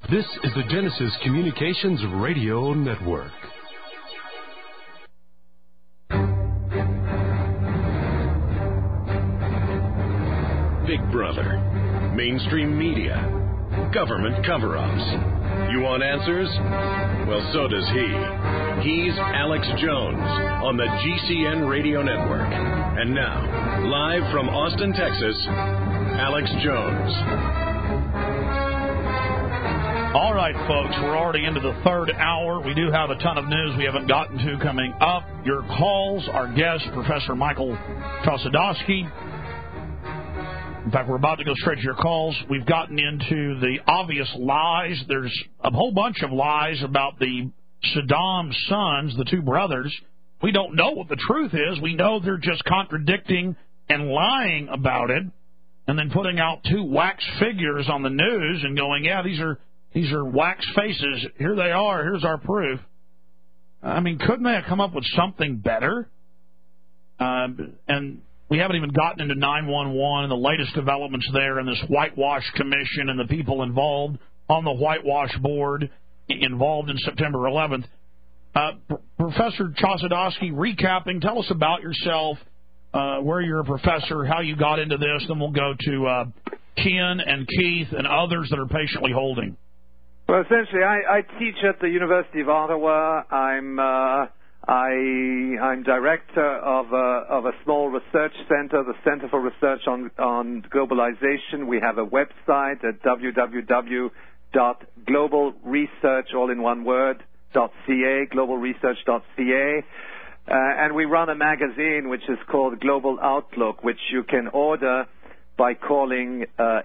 This is the Genesis Communications Radio Network. Big Brother, mainstream media, government cover-ups. You want answers? Well, so does he. He's Alex Jones on the GCN Radio Network. And now, live from Austin, Texas, Alex Jones. All right, folks, we're already into the third hour. We do have a ton of news we haven't gotten to coming up. Your calls, our guest, Professor Michael Chossudovsky. In fact, we're about to go straight to your calls. We've gotten into the obvious lies. There's a whole bunch of lies about the Saddam sons, the two brothers. We don't know what the truth is. We know they're just contradicting and lying about it, and then putting out two wax figures on the news and going, yeah, these are wax faces. Here they are. Here's our proof. I mean, couldn't they have come up with something better? And we haven't even gotten into 911 and the latest developments there and this whitewash commission and the people involved on the whitewash board involved in September 11th. Professor Chossudovsky, recapping, tell us about yourself, where you're a professor, how you got into this, then we'll go to Ken and Keith and others that are patiently holding. Well, essentially, I teach at the University of Ottawa. I'm director of a small research center, the Center for Research on Globalization. We have a website at www.globalresearch, all in one word, .ca, globalresearch.ca. And we run a magazine which is called Global Outlook, which you can order by calling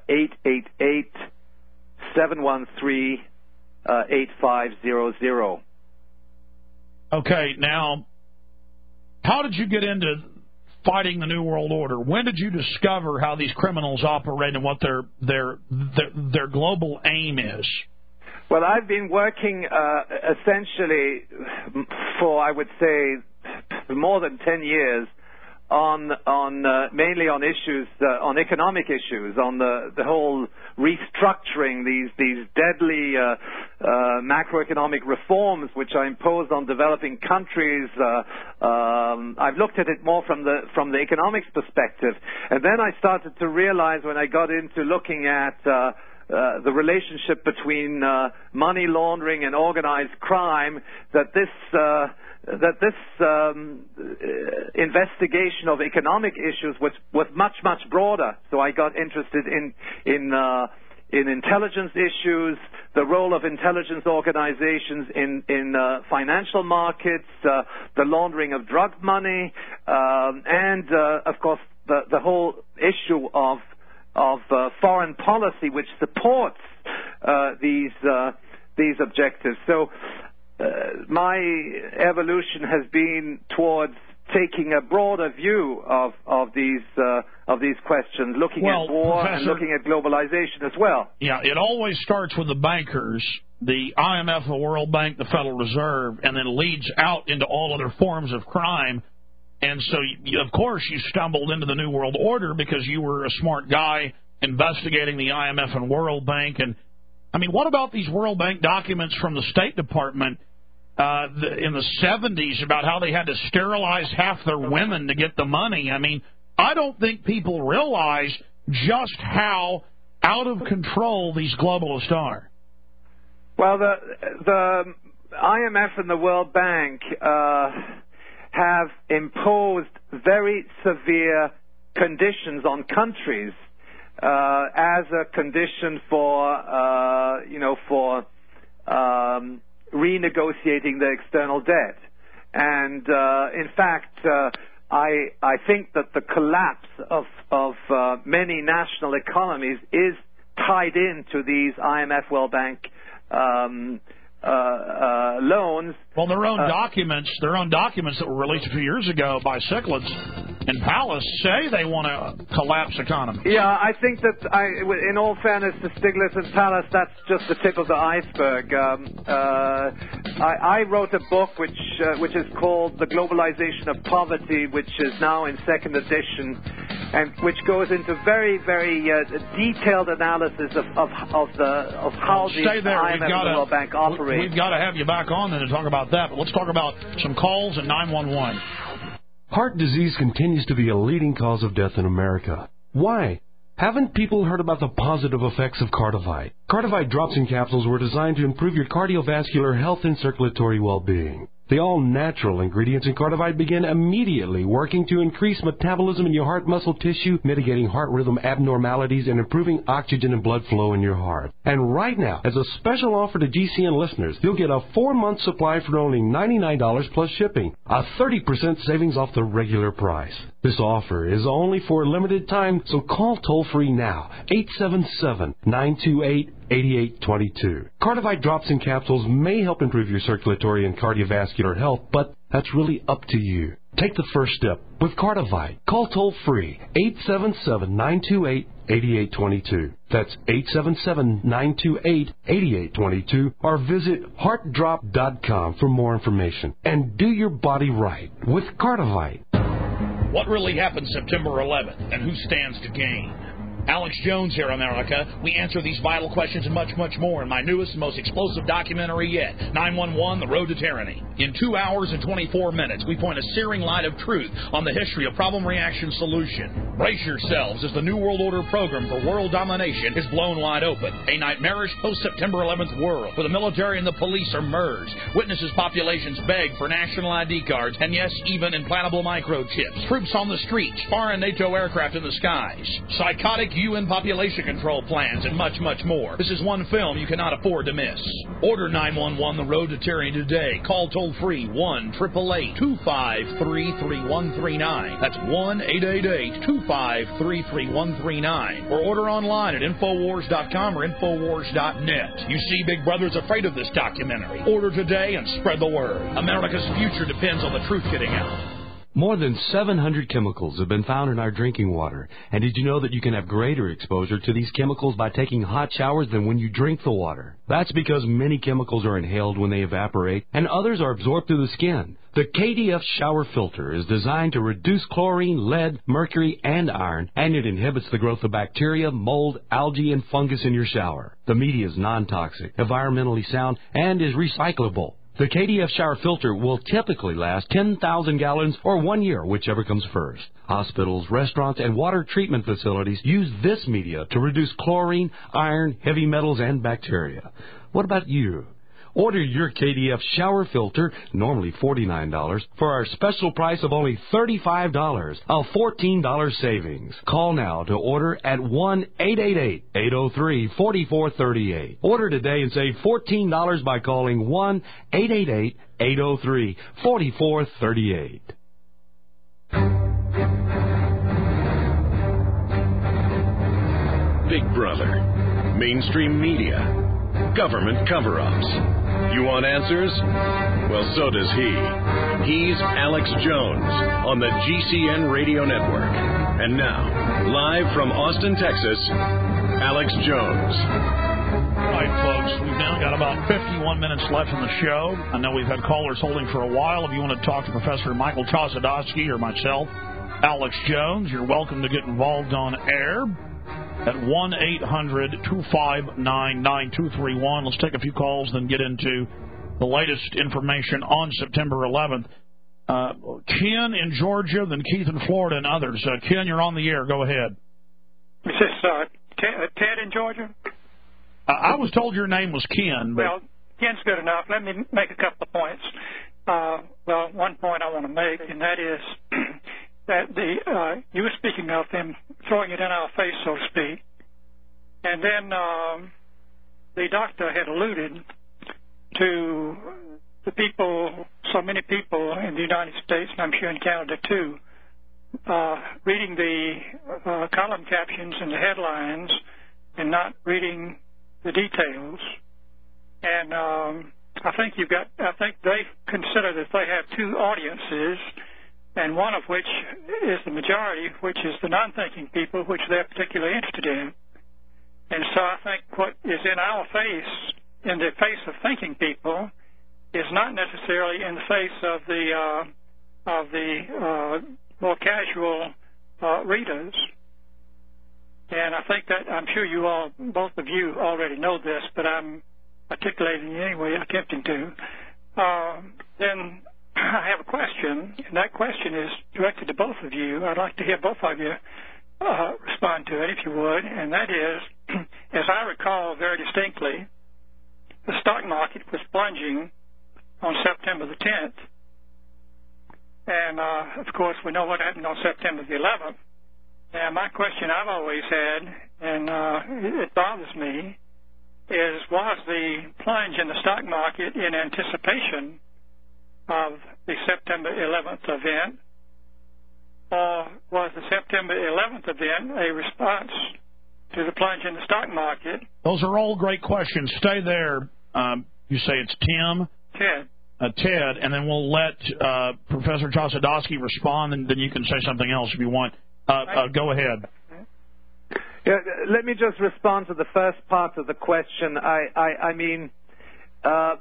888-713-8500. Okay, now, how did you get into fighting the New World Order? When did you discover how these criminals operate and what their global aim is? Well, I've been working essentially for, I would say, more than 10 years on mainly on issues, on economic issues, on the whole restructuring, these deadly macroeconomic reforms which are imposed on developing countries. I've looked at it more from the economics perspective, and then I started to realize when I got into looking at the relationship between money laundering and organized crime, that this investigation of economic issues was much broader. So I got interested in intelligence issues, the role of intelligence organizations in financial markets, the laundering of drug money, and of course the whole issue of foreign policy which supports these objectives. So my evolution has been towards taking a broader view of these questions, looking at war and looking at globalization as well. Yeah, it always starts with the bankers, the IMF, the World Bank, the Federal Reserve, and then leads out into all other forms of crime. And so, of course, you stumbled into the New World Order because you were a smart guy investigating the IMF and World Bank. And, I mean, what about these World Bank documents from the State Department in the 70s about how they had to sterilize half their women to get the money? I mean, I don't think people realize just how out of control these globalists are. Well, the IMF and the World Bank have imposed very severe conditions on countries as a condition for renegotiating their external debt. And in fact, I think that the collapse of many national economies is tied into these IMF, World Bank loans. Well, their own documents that were released a few years ago by Stiglitz and Pallas say they want to collapse economies. Yeah, I think that, in all fairness to Stiglitz and Pallas, that's just the tip of the iceberg. I wrote a book which is called The Globalization of Poverty, which is now in second edition, and which goes into very, very detailed analysis of how the IMF and the World Bank operate. We've got to have you back on then to talk about that, but let's talk about some calls and 911. Heart disease continues to be a leading cause of death in America. Why? Haven't people heard about the positive effects of Cardivite? Cardivite drops and capsules were designed to improve your cardiovascular health and circulatory well-being. The all-natural ingredients in Cardivite begin immediately working to increase metabolism in your heart muscle tissue, mitigating heart rhythm abnormalities, and improving oxygen and blood flow in your heart. And right now, as a special offer to GCN listeners, you'll get a 4-month supply for only $99 plus shipping, a 30% savings off the regular price. This offer is only for a limited time, so call toll-free now, 877-928-8822. Cardivite drops and capsules may help improve your circulatory and cardiovascular health, but that's really up to you. Take the first step with Cardivite. Call toll-free, 877-928-8822. That's 877-928-8822, or visit heartdrop.com for more information. And do your body right with Cardivite. What really happened September 11th, and who stands to gain? Alex Jones here, America. We answer these vital questions and much, much more in my newest and most explosive documentary yet, 911, The Road to Tyranny. In 2 hours and 24 minutes, we point a searing light of truth on the history of problem-reaction solution. Brace yourselves as the New World Order program for world domination is blown wide open. A nightmarish post-September 11th world where the military and the police are merged. Witnesses populations beg for national ID cards and, yes, even implantable microchips. Troops on the streets, foreign NATO aircraft in the skies. Psychotic UN population control plans, and much, much more. This is one film you cannot afford to miss. Order 911 The Road to Tyranny today. Call toll-free 1-888-253-3139. That's 1-888-253-3139. Or order online at Infowars.com or Infowars.net. You see, Big Brother's afraid of this documentary. Order today and spread the word. America's future depends on the truth getting out. More than 700 chemicals have been found in our drinking water. And did you know that you can have greater exposure to these chemicals by taking hot showers than when you drink the water? That's because many chemicals are inhaled when they evaporate, and others are absorbed through the skin. The KDF shower filter is designed to reduce chlorine, lead, mercury, and iron, and it inhibits the growth of bacteria, mold, algae, and fungus in your shower. The media is non-toxic, environmentally sound, and is recyclable. The KDF shower filter will typically last 10,000 gallons or 1 year, whichever comes first. Hospitals, restaurants, and water treatment facilities use this media to reduce chlorine, iron, heavy metals, and bacteria. What about you? Order your KDF shower filter, normally $49, for our special price of only $35, a $14 savings. Call now to order at 1-888-803-4438. Order today and save $14 by calling 1-888-803-4438. Big Brother, mainstream media, government cover-ups. You want answers? Well, so does he. He's Alex Jones on the GCN Radio Network. And now, live from Austin, Texas, Alex Jones. All right, folks, we've now got about 51 minutes left in the show. I know we've had callers holding for a while. If you want to talk to Professor Michael Chossudovsky or myself, Alex Jones, you're welcome to get involved on air at 1-800-259-9231. Let's take a few calls, then get into the latest information on September 11th. Ken in Georgia, then Keith in Florida, and others. Ken, you're on the air. Go ahead. Is this Ted in Georgia? I was told your name was Ken. But... Well, Ken's good enough. Let me make a couple of points. Well, one point I want to make, and that is that you were speaking of them throwing it in our face, so to speak. And then the doctor had alluded to the people, so many people in the United States, and I'm sure in Canada too, reading the column captions and the headlines and not reading the details. And I think they consider that they have two audiences, and one of which is the majority, which is the non-thinking people, which they're particularly interested in. And so I think what is in our face, in the face of thinking people, is not necessarily in the face of the more casual readers. And I think that I'm sure you all, both of you, already know this, but I'm articulating it anyway, attempting to. Then I have a question, and that question is directed to both of you. I'd like to hear both of you respond to it, if you would. And that is, as I recall very distinctly, the stock market was plunging on September the 10th. And, of course, we know what happened on September the 11th. And my question I've always had, and it bothers me, is was the plunge in the stock market in anticipation of the September 11th event, or was the September 11th event a response to the plunge in the stock market? Those are all great questions. Stay there. You say it's Tim? Ted. Ted, and then we'll let Professor Chossudovsky respond, and then you can say something else if you want. Go ahead. Yeah, let me just respond to the first part of the question. I mean, I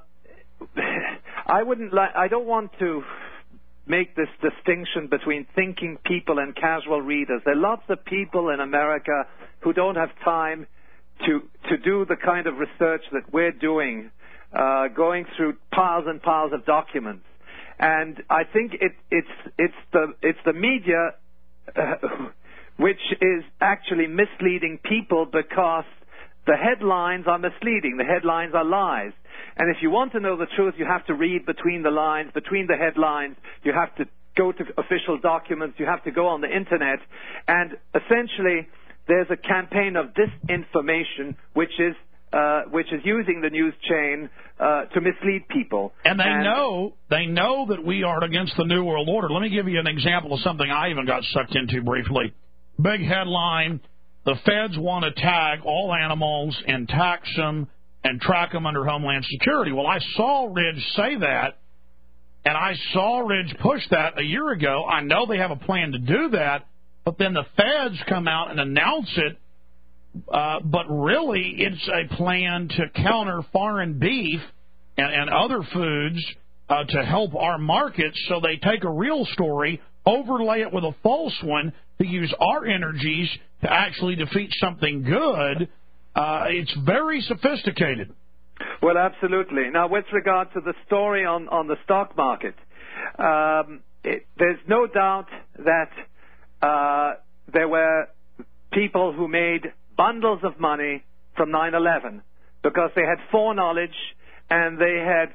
don't want to make this distinction between thinking people and casual readers. There are lots of people in America who don't have time to do the kind of research that we're doing, going through piles and piles of documents. And I think it's the media which is actually misleading people, because the headlines are misleading. The headlines are lies. And if you want to know the truth, you have to read between the lines, between the headlines. You have to go to official documents. You have to go on the Internet. And essentially, there's a campaign of disinformation which is using the news chain to mislead people. And they know that we are against the New World Order. Let me give you an example of something I even got sucked into briefly. Big headline: the feds want to tag all animals and tax them and track them under Homeland Security. Well, I saw Ridge say that, and I saw Ridge push that a year ago. I know they have a plan to do that, but then the feds come out and announce it. But really, it's a plan to counter foreign beef and other foods to help our markets. So they take a real story, overlay it with a false one to use our energies to actually defeat something good. It's very sophisticated. Well, absolutely. Now, with regard to the story on the stock market, there's no doubt that there were people who made bundles of money from 9/11 because they had foreknowledge, and they had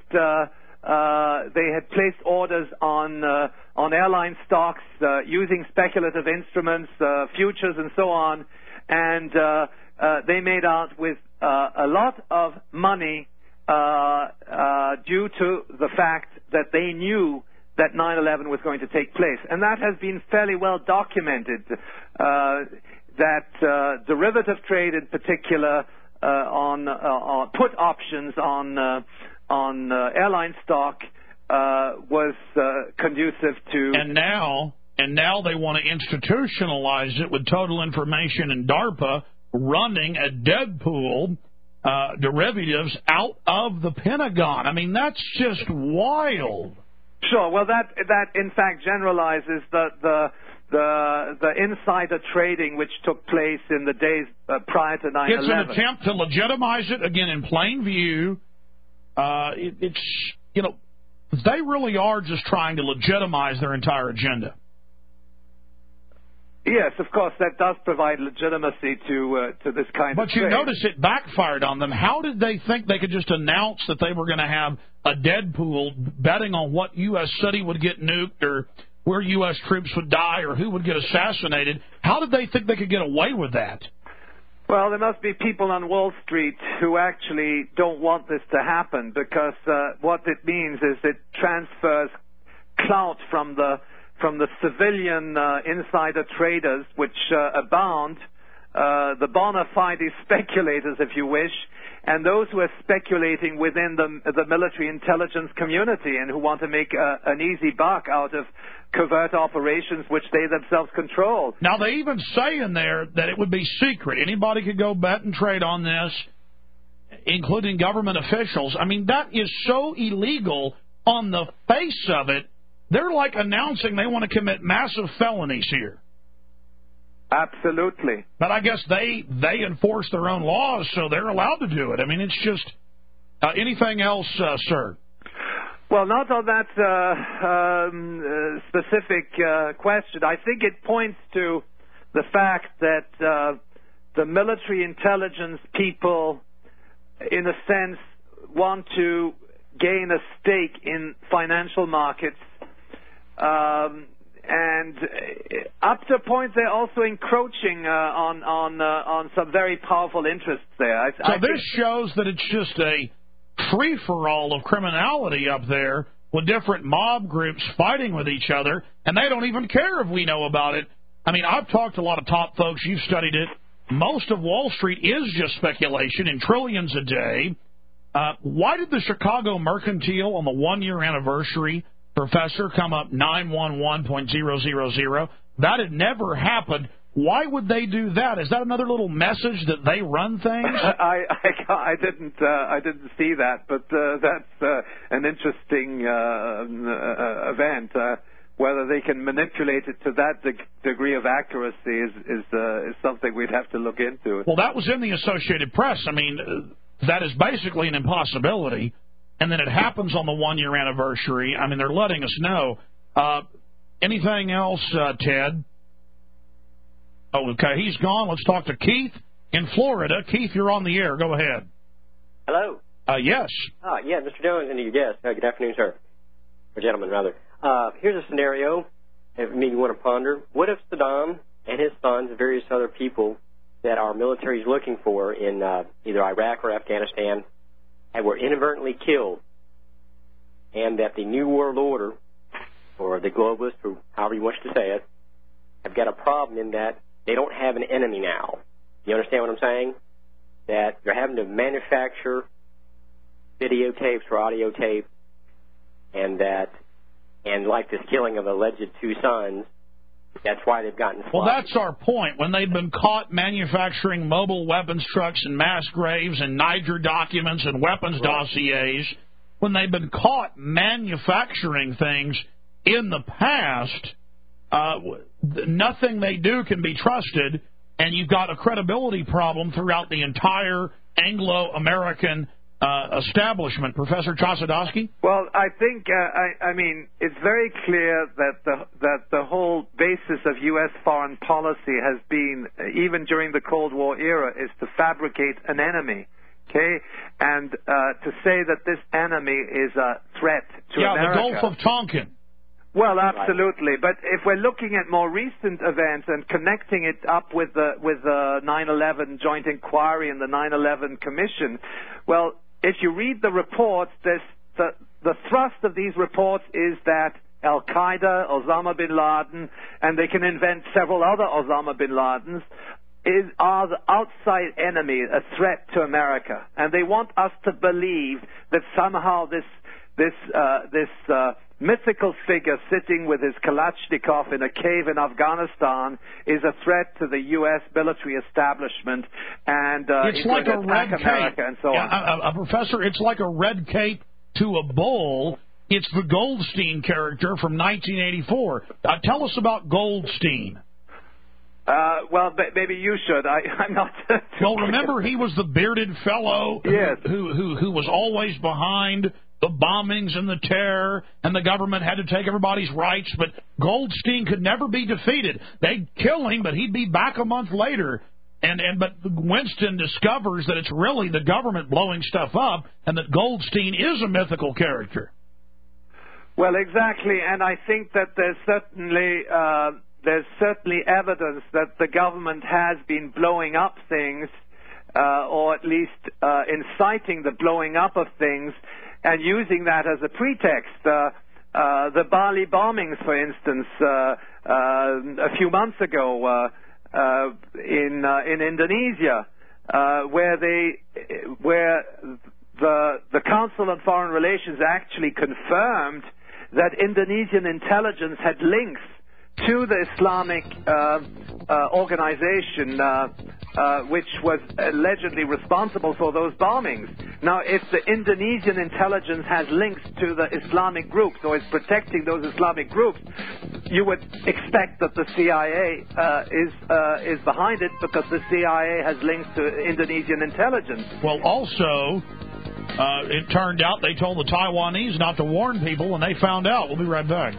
placed orders on airline stocks using speculative instruments, futures, and so on, and they made out with a lot of money due to the fact that they knew that 9/11 was going to take place, and that has been fairly well documented. That derivative trade, in particular, on put options on airline stock, was conducive to. And now they want to institutionalize it with Total Information and DARPA running a Deadpool derivatives out of the Pentagon. I mean, that's just wild. Sure. Well, that in fact generalizes the insider trading which took place in the days prior to 9/11. It's an attempt to legitimize it, again, in plain view. They really are just trying to legitimize their entire agenda. Yes, of course, that does provide legitimacy to this kind of trade. But you notice it backfired on them. How did they think they could just announce that they were going to have a Deadpool betting on what U.S. city would get nuked or where U.S. troops would die or who would get assassinated? How did they think they could get away with that? Well, there must be people on Wall Street who actually don't want this to happen, because what it means is it transfers clout from the civilian insider traders, which abound, the bona fide speculators, if you wish, and those who are speculating within the military intelligence community and who want to make an easy buck out of covert operations which they themselves control. Now, they even say in there that it would be secret. Anybody could go bet and trade on this, including government officials. I mean, that is so illegal on the face of it. They're like announcing they want to commit massive felonies here. Absolutely. But I guess they enforce their own laws, so they're allowed to do it. I mean, it's just anything else, sir? Well, not on that specific question. I think it points to the fact that the military intelligence people, in a sense, want to gain a stake in financial markets. And up to a point, they're also encroaching on some very powerful interests there. So this shows that it's just a free-for-all of criminality up there with different mob groups fighting with each other, and they don't even care if we know about it. I mean, I've talked to a lot of top folks. You've studied it. Most of Wall Street is just speculation in trillions a day. Why did the Chicago Mercantile on the one-year anniversary, Professor, come up 911.000? That had never happened. Why would they do that? Is that another little message that they run things? I didn't see that, but that's an interesting event. Whether they can manipulate it to that degree of accuracy is something we'd have to look into. Well, that was in the Associated Press. I mean, that is basically an impossibility. And then it happens on the one-year anniversary. I mean, they're letting us know. Anything else, Ted? Oh, okay, he's gone. Let's talk to Keith in Florida. Keith, you're on the air. Go ahead. Hello. Yes. Yeah, Mr. Jones and your guest. Good afternoon, sir. Or gentlemen, rather. Here's a scenario that maybe you want to ponder. What if Saddam and his sons and various other people that our military is looking for in either Iraq or Afghanistan were inadvertently killed, and that the New World Order, or the globalists, or however you wish to say it, have got a problem in that they don't have an enemy now. You understand what I'm saying? That they're having to manufacture videotapes or audio tape, and like this killing of alleged two sons, that's why they've gotten sloppy. Well, that's our point. When they've been caught manufacturing mobile weapons trucks and mass graves and Niger documents and weapons dossiers, when they've been caught manufacturing things in the past, nothing they do can be trusted, and you've got a credibility problem throughout the entire Anglo-American establishment. Professor Chossudovsky? Well, I think, I mean, it's very clear that the whole basis of U.S. foreign policy has been, even during the Cold War era, is to fabricate an enemy. Okay? And to say that this enemy is a threat to America. Yeah, the Gulf of Tonkin. Well, absolutely. But if we're looking at more recent events and connecting it up with the 9/11 joint inquiry and the 9/11 commission, well, if you read the reports, the thrust of these reports is that Al-Qaeda, Osama bin Laden, and they can invent several other Osama bin Ladens, are the outside enemy, a threat to America. And they want us to believe that somehow this mythical figure sitting with his Kalashnikov in a cave in Afghanistan is a threat to the U.S. military establishment, and it's like a red America cape. And so on. Professor, it's like a red cape to a bull. It's the Goldstein character from 1984. Tell us about Goldstein. Well, maybe you should. I'm not. Well, remember, he was the bearded fellow yes. who was always behind the bombings and the terror, and the government had to take everybody's rights, but Goldstein could never be defeated. They'd kill him, but he'd be back a month later. But Winston discovers that it's really the government blowing stuff up, and that Goldstein is a mythical character. Well, exactly, and I think that there's certainly evidence that the government has been blowing up things, or at least inciting the blowing up of things, and using that as a pretext. The Bali bombings, for instance, a few months ago in Indonesia, where the Council on Foreign Relations actually confirmed that Indonesian intelligence had links to the Islamic organization which was allegedly responsible for those bombings. Now, if the Indonesian intelligence has links to the Islamic groups or is protecting those Islamic groups, you would expect that the CIA is behind it, because the CIA has links to Indonesian intelligence. Well, also, it turned out they told the Taiwanese not to warn people, and they found out. We'll be right back.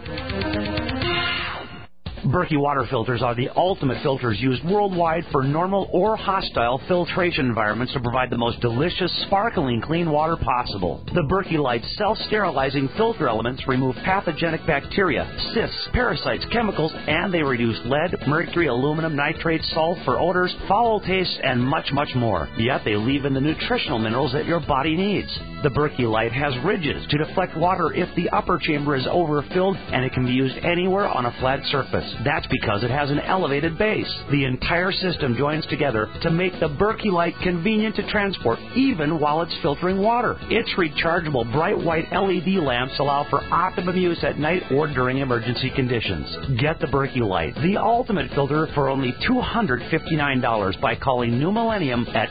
Berkey water filters are the ultimate filters used worldwide for normal or hostile filtration environments to provide the most delicious, sparkling clean water possible. The Berkey Light self-sterilizing filter elements remove pathogenic bacteria, cysts, parasites, chemicals, and they reduce lead, mercury, aluminum, nitrates, sulfur, odors, foul tastes, and much, much more. Yet they leave in the nutritional minerals that your body needs. The Berkey Light has ridges to deflect water if the upper chamber is overfilled, and it can be used anywhere on a flat surface. That's because it has an elevated base. The entire system joins together to make the Berkey Light convenient to transport, even while it's filtering water. Its rechargeable bright white LED lamps allow for optimum use at night or during emergency conditions. Get the Berkey Light, the ultimate filter, for only $259 by calling New Millennium at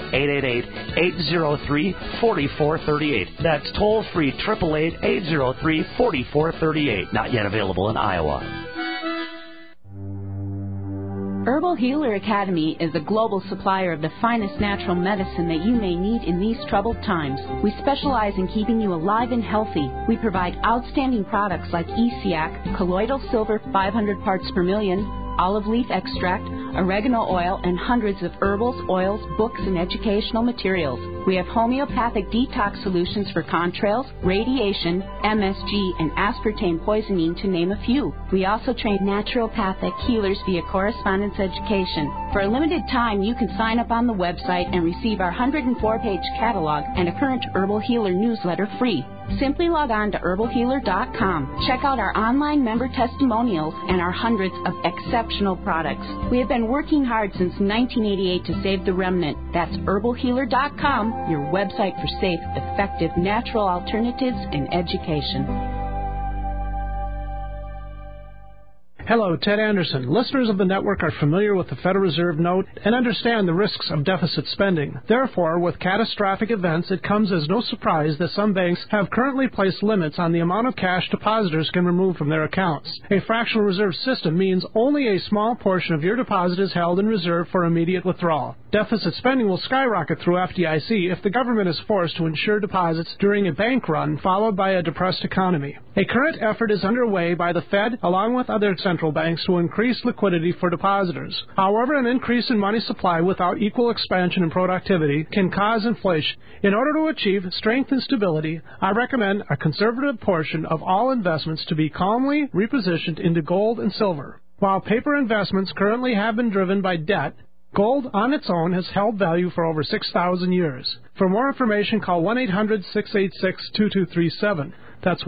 888-803-4438. That's toll-free 888-803-4438. Not yet available in Iowa. Herbal Healer Academy is a global supplier of the finest natural medicine that you may need in these troubled times. We specialize in keeping you alive and healthy. We provide outstanding products like ESIAC, colloidal silver 500 parts per million, olive leaf extract, oregano oil, and hundreds of herbals, oils, books, and educational materials. We have homeopathic detox solutions for contrails, radiation, MSG, and aspartame poisoning, to name a few. We also train naturopathic healers via correspondence education. For a limited time, you can sign up on the website and receive our 104-page catalog and a current Herbal Healer newsletter free. Simply log on to herbalhealer.com. Check out our online member testimonials and our hundreds of exceptional products. We have been working hard since 1988 to save the remnant. That's herbalhealer.com, your website for safe, effective, natural alternatives in education. Hello, Ted Anderson. Listeners of the network are familiar with the Federal Reserve note and understand the risks of deficit spending. Therefore, with catastrophic events, it comes as no surprise that some banks have currently placed limits on the amount of cash depositors can remove from their accounts. A fractional reserve system means only a small portion of your deposit is held in reserve for immediate withdrawal. Deficit spending will skyrocket through FDIC if the government is forced to insure deposits during a bank run followed by a depressed economy. A current effort is underway by the Fed along with other central banks to increase liquidity for depositors. However, an increase in money supply without equal expansion in productivity can cause inflation. In order to achieve strength and stability, I recommend a conservative portion of all investments to be calmly repositioned into gold and silver. While paper investments currently have been driven by debt, gold on its own has held value for over 6,000 years. For more information, call 1-800-686-2237. That's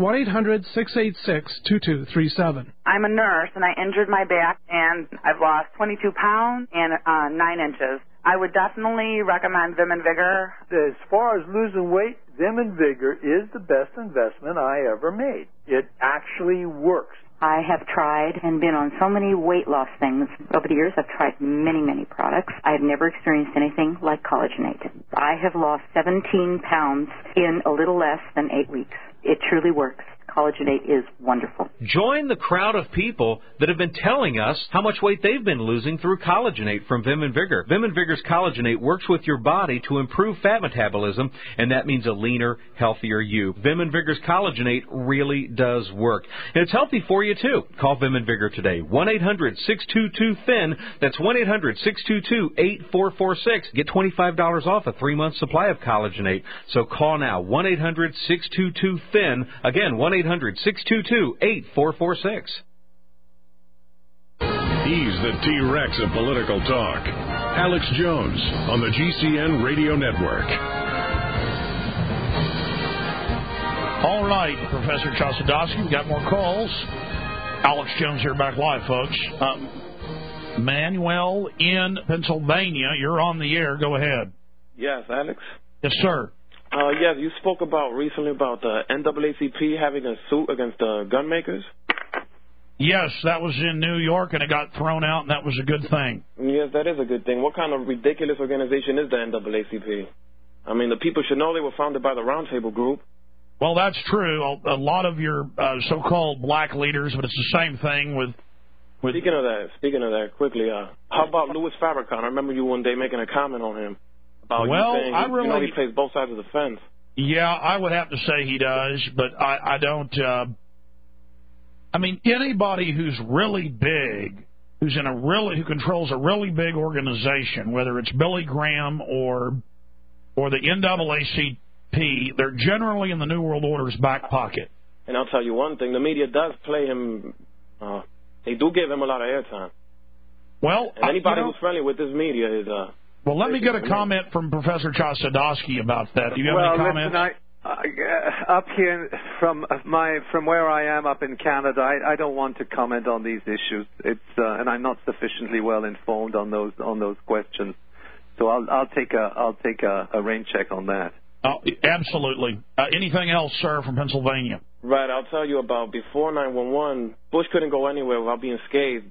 1-800-686-2237. I'm a nurse, and I injured my back, and I've lost 22 pounds and 9 inches. I would definitely recommend Vim and Vigor. As far as losing weight, Vim and Vigor is the best investment I ever made. It actually works. I have tried and been on so many weight loss things. Over the years, I've tried many, many products. I have never experienced anything like Collagenate. I have lost 17 pounds in a little less than 8 weeks. It truly works. Collagenate is wonderful. Join the crowd of people that have been telling us how much weight they've been losing through Collagenate from Vim and Vigor. Vim and Vigor's Collagenate works with your body to improve fat metabolism, and that means a leaner, healthier you. Vim and Vigor's Collagenate really does work. And it's healthy for you, too. Call Vim and Vigor today. 1-800-622-FIN. That's 1-800-622-8446. Get $25 off a 3-month supply of Collagenate. So call now. 1-800-622-FIN. Again, 1-800-622-8446. He's the T-Rex of political talk. Alex Jones on the GCN Radio Network. All right, Professor Chosadowski, we got more calls. Alex Jones here, back live, folks. Manuel in Pennsylvania, you're on the air. Go ahead. Yes, Alex? Yes, sir. Yes, you spoke recently about the NAACP having a suit against the gun makers. Yes, that was in New York, and it got thrown out, and that was a good thing. Yes, that is a good thing. What kind of ridiculous organization is the NAACP? I mean, the people should know they were founded by the Roundtable Group. Well, that's true. A lot of your so-called black leaders, but it's the same thing with... Speaking of that, quickly, how about Louis Farrakhan? I remember you one day making a comment on him about you saying he plays both sides of the fence. Yeah, I would have to say he does, but I don't... I mean, anybody who's really big, who controls a really big organization, whether it's Billy Graham or the NAACP, they're generally in the New World Order's back pocket. And I'll tell you one thing, the media does play him, they do give him a lot of airtime. Well, and anybody who's friendly with this media is... well, let me get a comment from Professor Chossudovsky about that. Do you have any comments? Listen, up here from where I am up in Canada, I don't want to comment on these issues. And I'm not sufficiently well informed on those questions. So I'll take a rain check on that. Oh, absolutely. Anything else, sir, from Pennsylvania? Right, I'll tell you about before 9/11, Bush couldn't go anywhere without being scathed.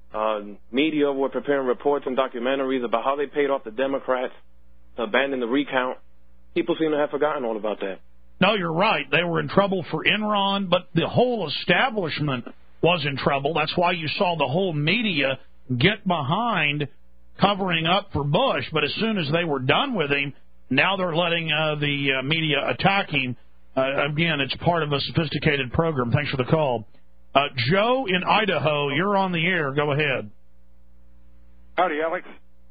Media were preparing reports and documentaries about how they paid off the Democrats to abandon the recount. People seem to have forgotten all about that. No, you're right. They were in trouble for Enron, but the whole establishment was in trouble. That's why you saw the whole media get behind covering up for Bush. But as soon as they were done with him, now they're letting the media attack him. Again, it's part of a sophisticated program. Thanks for the call. Joe in Idaho, you're on the air. Go ahead. Howdy, Alex.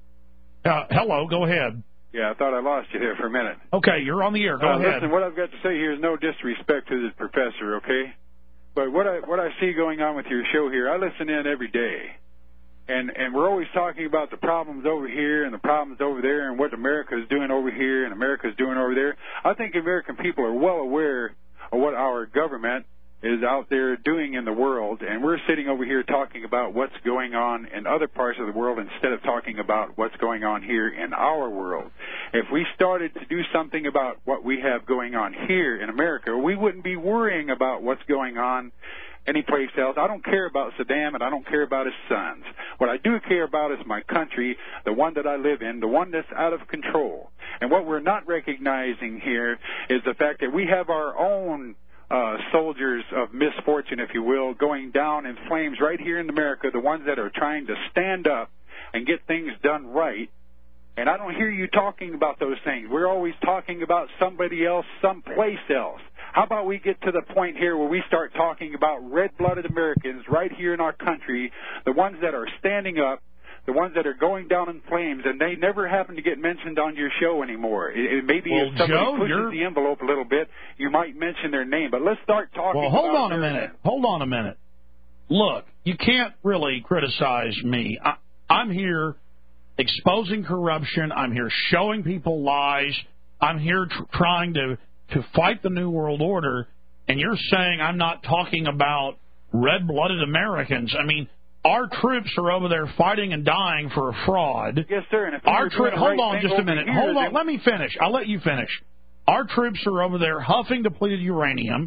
Hello, go ahead. Yeah, I thought I lost you there for a minute. Okay, you're on the air. Go ahead. Listen, what I've got to say here is no disrespect to this professor, okay? But what I see going on with your show here, I listen in every day. And we're always talking about the problems over here and the problems over there and what America is doing over here and America is doing over there. I think American people are well aware of what our government is out there doing in the world, and we're sitting over here talking about what's going on in other parts of the world instead of talking about what's going on here in our world. If we started to do something about what we have going on here in America, we wouldn't be worrying about what's going on anyplace else. I don't care about Saddam, and I don't care about his sons. What I do care about is my country, the one that I live in, the one that's out of control. And what we're not recognizing here is the fact that we have our own soldiers of misfortune, if you will, going down in flames right here in America, the ones that are trying to stand up and get things done right. And I don't hear you talking about those things. We're always talking about somebody else, someplace else. How about we get to the point here where we start talking about red-blooded Americans right here in our country, the ones that are standing up, the ones that are going down in flames, and they never happen to get mentioned on your show anymore. Maybe if somebody pushes the envelope a little bit, you might mention their name. But let's start talking about... Well, hold on a minute. Look, you can't really criticize me. I'm here exposing corruption. I'm here showing people lies. I'm here trying to fight the New World Order, and you're saying I'm not talking about red-blooded Americans. I mean, our troops are over there fighting and dying for a fraud. Yes, sir. And if hold on just a minute. Hold on. Let me finish. I'll let you finish. Our troops are over there huffing depleted uranium.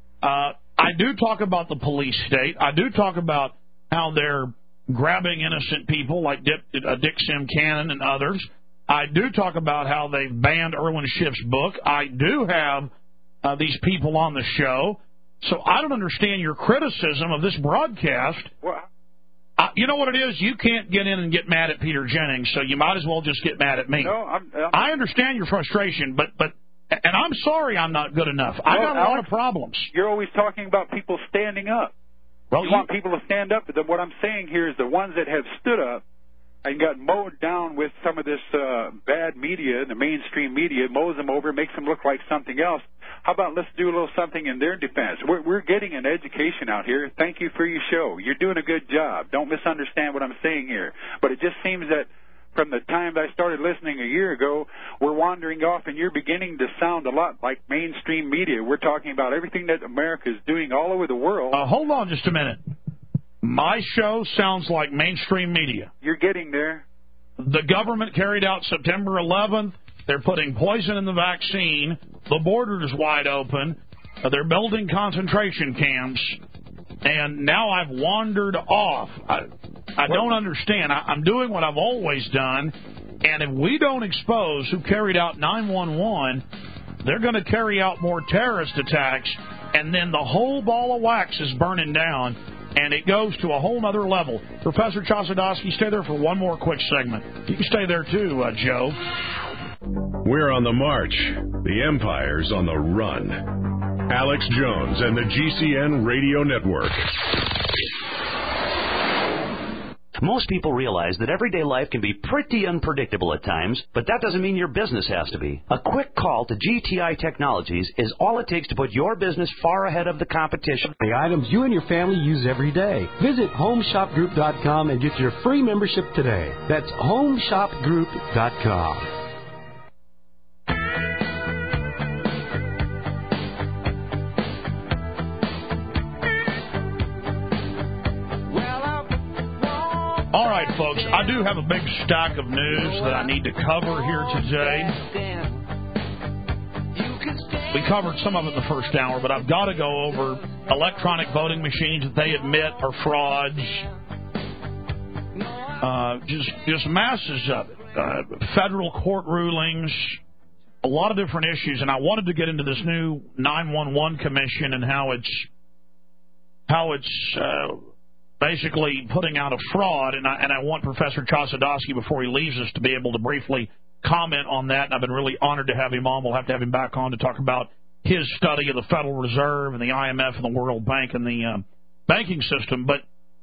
I do talk about the police state. I do talk about how they're grabbing innocent people like Dick Sim Cannon and others. I do talk about how they've banned Erwin Schiff's book. I do have these people on the show. So I don't understand your criticism of this broadcast. Well, you know what it is? You can't get in and get mad at Peter Jennings, so you might as well just get mad at me. No, I understand your frustration, but and I'm sorry I'm not good enough. I got a lot of problems. You're always talking about people standing up. Well, you want people to stand up, but what I'm saying here is the ones that have stood up and got mowed down with some of this bad media, the mainstream media, mows them over, makes them look like something else. How about let's do a little something in their defense? We're getting an education out here. Thank you for your show. You're doing a good job. Don't misunderstand what I'm saying here. But it just seems that from the time that I started listening a year ago, we're wandering off, and you're beginning to sound a lot like mainstream media. We're talking about everything that America is doing all over the world. Hold on just a minute. My show sounds like mainstream media. You're getting there. The government carried out September 11th. They're putting poison in the vaccine. The border is wide open. They're building concentration camps. And now I've wandered off. I don't understand. I'm doing what I've always done, and if we don't expose who carried out 9/11, they're going to carry out more terrorist attacks, and then the whole ball of wax is burning down, and it goes to a whole other level. Professor Chossudovsky, stay there for one more quick segment. You can stay there too, Joe. We're on the march. The Empire's on the run. Alex Jones and the GCN Radio Network. Most people realize that everyday life can be pretty unpredictable at times, but that doesn't mean your business has to be. A quick call to GTI Technologies is all it takes to put your business far ahead of the competition. The items you and your family use every day. Visit homeshopgroup.com and get your free membership today. That's homeshopgroup.com. All right, folks, I do have a big stack of news that I need to cover here today. We covered some of it in the first hour, but I've got to go over electronic voting machines that they admit are frauds. Just masses of it. Federal court rulings, a lot of different issues, and I wanted to get into this new 911 commission and how it's basically putting out a fraud, and I want Professor Chossudovsky, before he leaves us, to be able to briefly comment on that, and I've been really honored to have him on. We'll have to have him back on to talk about his study of the Federal Reserve and the IMF and the World Bank and the banking system. But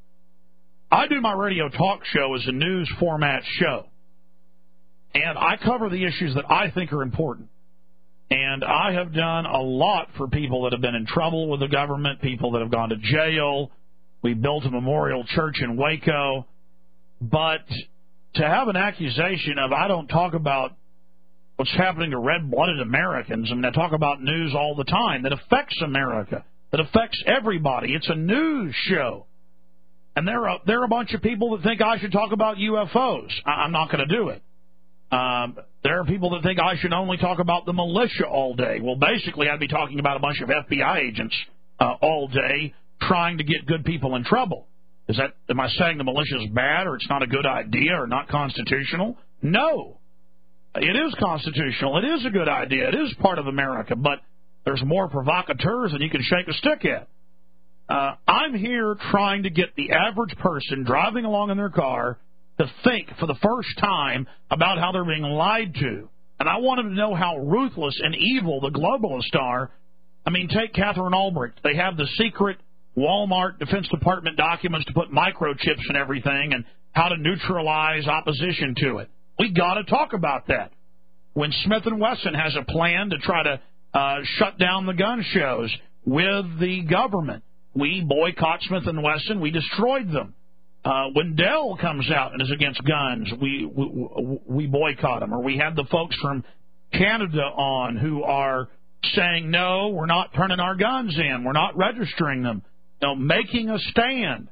I do my radio talk show as a news format show, and I cover the issues that I think are important. And I have done a lot for people that have been in trouble with the government, people that have gone to jail. We built a memorial church in Waco. But to have an accusation of I don't talk about what's happening to red-blooded Americans, I mean, I talk about news all the time that affects America, that affects everybody. It's a news show. And there are a bunch of people that think I should talk about UFOs. I'm not going to do it. There are people that think I should only talk about the militia all day. Well, basically, I'd be talking about a bunch of FBI agents all day, trying to get good people in trouble. Am I saying the militia is bad or it's not a good idea or not constitutional? No. It is constitutional. It is a good idea. It is part of America, but there's more provocateurs than you can shake a stick at. I'm here trying to get the average person driving along in their car to think for the first time about how they're being lied to. And I want them to know how ruthless and evil the globalists are. I mean, take Catherine Albrecht. They have the secret Walmart Defense Department documents to put microchips and everything and how to neutralize opposition to it. We got to talk about that. When Smith & Wesson has a plan to try to shut down the gun shows with the government, we boycott Smith & Wesson. We destroyed them. When Dell comes out and is against guns, we boycott them. Or we have the folks from Canada on who are saying, no, we're not turning our guns in. We're not registering them. Making a stand.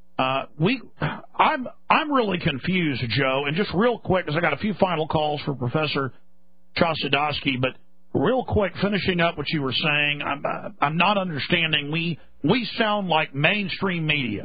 I'm really confused, Joe. And just real quick, because I got a few final calls for Professor Chossudovsky, but real quick, finishing up what you were saying, I'm not understanding. We sound like mainstream media.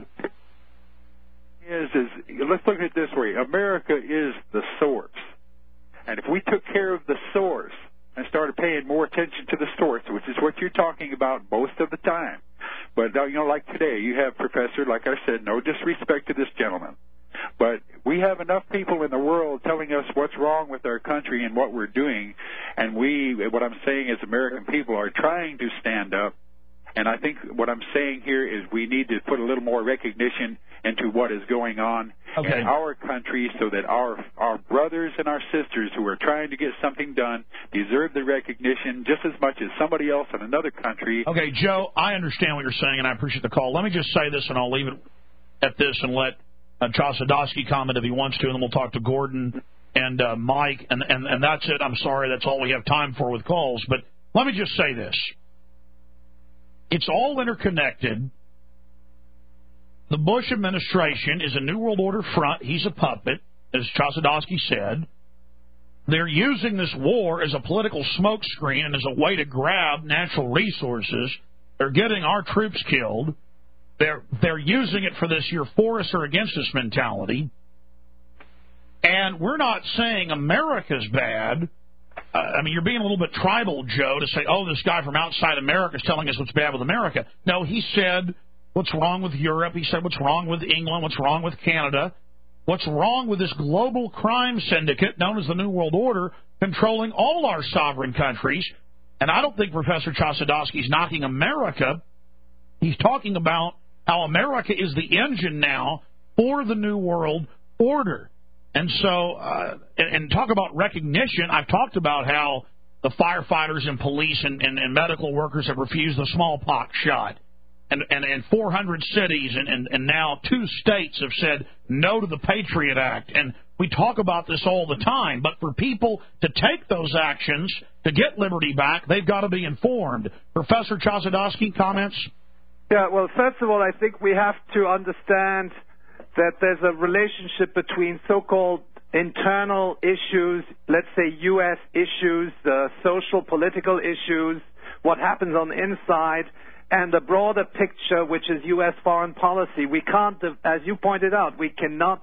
Let's look at it this way. America is the source. And if we took care of the source and started paying more attention to the source, which is what you're talking about most of the time. But, like today, you have Professor, like I said, no disrespect to this gentleman. But we have enough people in the world telling us what's wrong with our country and what we're doing. And what I'm saying is American people are trying to stand up. And I think what I'm saying here is we need to put a little more recognition into what is going on in our country so that our brothers and our sisters who are trying to get something done deserve the recognition just as much as somebody else in another country. Okay, Joe, I understand what you're saying, and I appreciate the call. Let me just say this, and I'll leave it at this and let Chossudovsky comment if he wants to, and then we'll talk to Gordon and Mike, and that's it. I'm sorry, that's all we have time for with calls. But let me just say this. It's all interconnected. The Bush administration is a New World Order front. He's a puppet, as Chossudovsky said. They're using this war as a political smokescreen and as a way to grab natural resources. They're getting our troops killed. They're using it for this "you're for us or against us" mentality. And we're not saying America's bad. I mean, you're being a little bit tribal, Joe, to say, oh, this guy from outside America is telling us what's bad with America. No, he said what's wrong with Europe. He said what's wrong with England, what's wrong with Canada, what's wrong with this global crime syndicate known as the New World Order controlling all our sovereign countries. And I don't think Professor Chossudovsky is knocking America. He's talking about how America is the engine now for the New World Order. And so, and talk about recognition, I've talked about how the firefighters and police and medical workers have refused the smallpox shot. And 400 cities and now 2 states have said no to the Patriot Act. And we talk about this all the time. But for people to take those actions to get liberty back, they've got to be informed. Professor Chossudovsky, comments? Yeah, well, first of all, I think we have to understand that there's a relationship between so-called internal issues, let's say U.S. issues, social, political issues, what happens on the inside, and the broader picture, which is U.S. foreign policy. We can't, as you pointed out, we cannot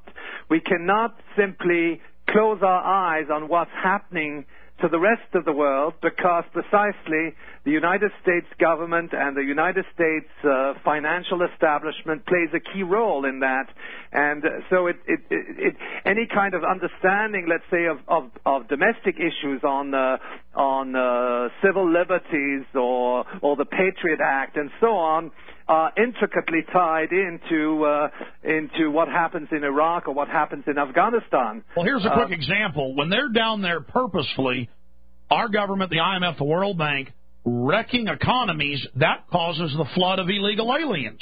simply close our eyes on what's happening to the rest of the world, because precisely the United States government and the United States financial establishment plays a key role in that. And so any kind of understanding, let's say, of domestic issues on civil liberties or the Patriot Act and so on are intricately tied into what happens in Iraq or what happens in Afghanistan. Well, here's a quick example. When they're down there purposefully, our government, the IMF, the World Bank, wrecking economies, that causes the flood of illegal aliens.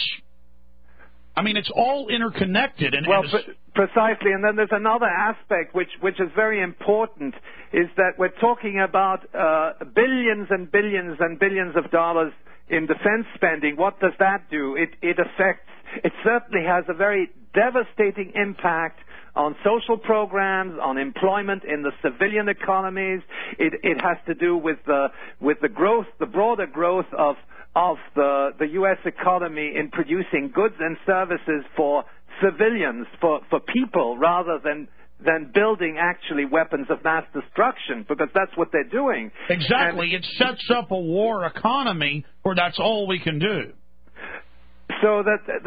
I mean, it's all interconnected. And precisely. And then there's another aspect which is very important, is that we're talking about billions and billions and billions of dollars in defense spending. What does that do? It certainly has a very devastating impact on social programs, on employment in the civilian economies. It has to do with the growth, the broader growth of the U.S. economy in producing goods and services for civilians, for people, rather than building actually weapons of mass destruction, because that's what they're doing. Exactly. It sets up a war economy where that's all we can do. So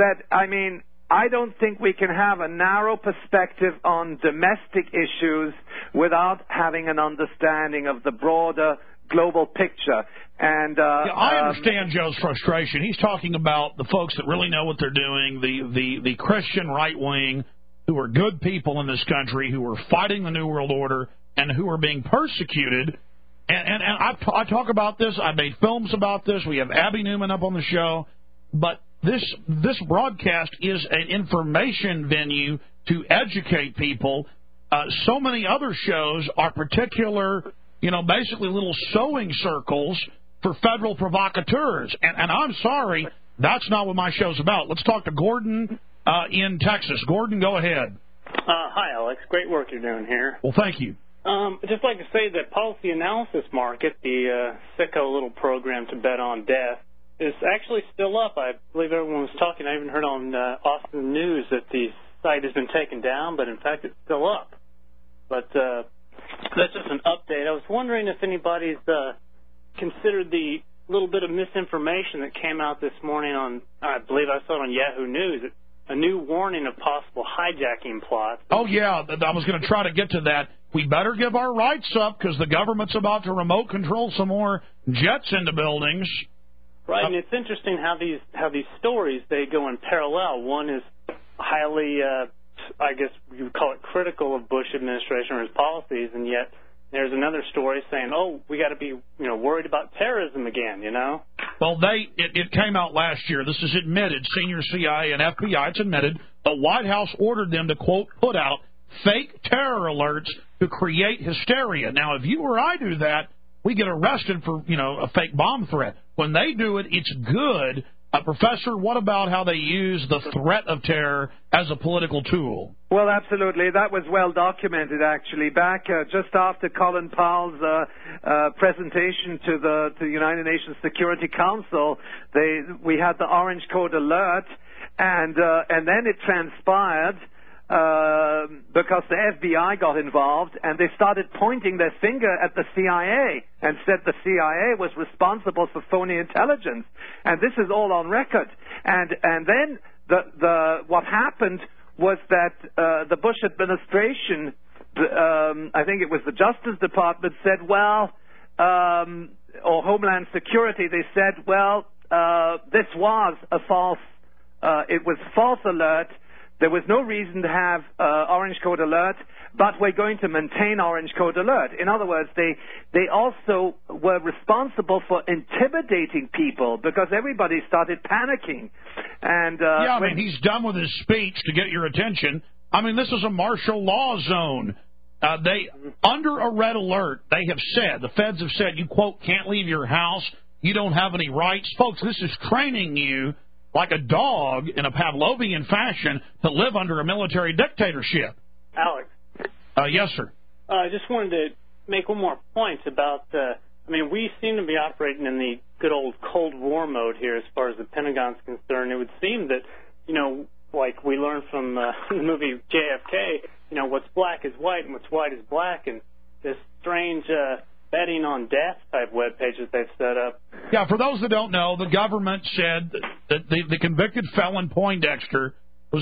I mean, I don't think we can have a narrow perspective on domestic issues without having an understanding of the broader global picture. And I understand Joe's frustration. He's talking about the folks that really know what they're doing, the Christian right wing, who are good people in this country, who are fighting the New World Order, and who are being persecuted. And I talk about this. I made films about this. We have Abby Newman up on the show. But this broadcast is an information venue to educate people. So many other shows are particular, basically little sewing circles for federal provocateurs. And I'm sorry, that's not what my show's about. Let's talk to Gordon in Texas. Gordon, go ahead. Hi, Alex. Great work you're doing here. Well, thank you. I'd just like to say that Policy Analysis Market, the sicko little program to bet on death, is actually still up. I believe everyone was talking. I even heard on Austin News that the site has been taken down, but in fact it's still up. But that's just an update. I was wondering if anybody's considered the little bit of misinformation that came out this morning on, I believe I saw it on Yahoo News, a new warning of possible hijacking plots. Oh, yeah, I was going to try to get to that. We better give our rights up because the government's about to remote control some more jets into buildings. Right, and it's interesting how these stories, they go in parallel. One is highly, I guess you would call it critical of Bush administration or his policies, and yet there's another story saying, oh, we got to be worried about terrorism again, Well, it came out last year. This is admitted. Senior CIA and FBI, it's admitted. The White House ordered them to, quote, put out fake terror alerts to create hysteria. Now, if you or I do that, we get arrested for, a fake bomb threat. When they do it, it's good. Professor, what about how they use the threat of terror as a political tool? Well, absolutely. That was well documented, actually. Back just after Colin Powell's presentation to the United Nations Security Council, we had the Orange Code alert, And then it transpired because the FBI got involved, and they started pointing their finger at the CIA and said the CIA was responsible for phony intelligence. And this is all on record. And then what happened was that the Bush administration, I think it was the Justice Department, said, well, or Homeland Security, they said, well, this was a false, it was false alert. There was no reason to have Orange Code Alert, but we're going to maintain Orange Code Alert. In other words, they also were responsible for intimidating people because everybody started panicking. And yeah, I mean, he's done with his speech to get your attention. I mean, this is a martial law zone. They, under a red alert, they have said, the feds have said, you, quote, can't leave your house, you don't have any rights. Folks, this is training you like a dog in a Pavlovian fashion to live under a military dictatorship. Alex. Yes, sir. I just wanted to make one more point about, I mean, we seem to be operating in the good old Cold War mode here as far as the Pentagon's concerned. It would seem that, you know, like we learned from the movie JFK, you know, what's black is white and what's white is black, and this strange betting on death type web pages they've set up. Yeah, for those that don't know, the government said that the convicted felon Poindexter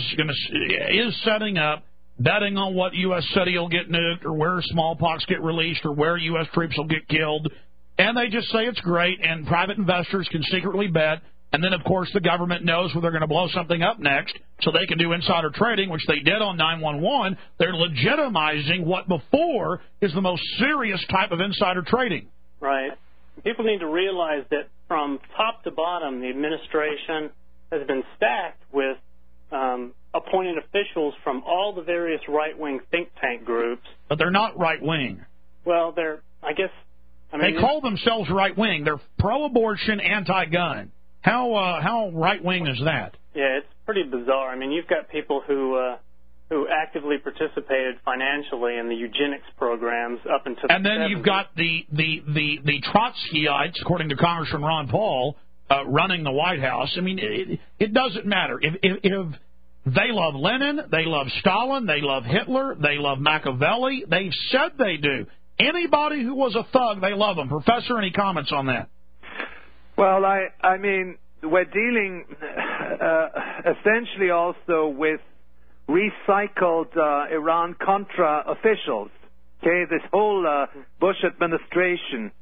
is setting up betting on what U.S. city will get nuked or where smallpox get released or where U.S. troops will get killed. And they just say it's great, and private investors can secretly bet. And then, of course, the government knows where they're going to blow something up next, so they can do insider trading, which they did on 9/11. They're legitimizing what before is the most serious type of insider trading. Right. People need to realize that from top to bottom, the administration has been stacked with appointed officials from all the various right-wing think tank groups. But they're not right-wing. Well, they're, I guess... I mean, they call themselves right-wing. They're pro-abortion, anti-gun. How right-wing is that? Yeah, it's pretty bizarre. I mean, you've got people who actively participated financially in the eugenics programs up until and the then 70s. You've got the Trotskyites, according to Congressman Ron Paul, running the White House. I mean, it doesn't matter. If they love Lenin, they love Stalin, they love Hitler, they love Machiavelli, they've said they do. Anybody who was a thug, they love them. Professor, any comments on that? Well, I mean, we're dealing essentially also with recycled Iran-Contra officials. Okay, this whole Bush administration